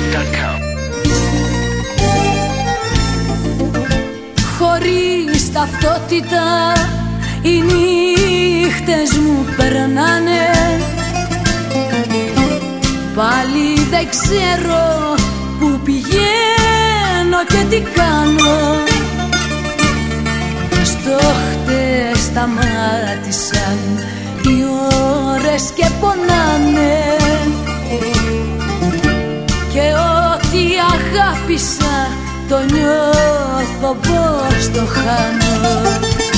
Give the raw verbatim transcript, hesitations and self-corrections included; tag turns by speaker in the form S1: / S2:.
S1: τελεία com.
S2: Χωρίς ταυτότητα οι νύχτες μου περνάνε, πάλι δεν ξέρω που πηγαίνω και τι κάνω. Στο χτες σταμάτησαν οι ώρες και πονάνε, και ό,τι αγάπησα το νιώθω πως το χάνω.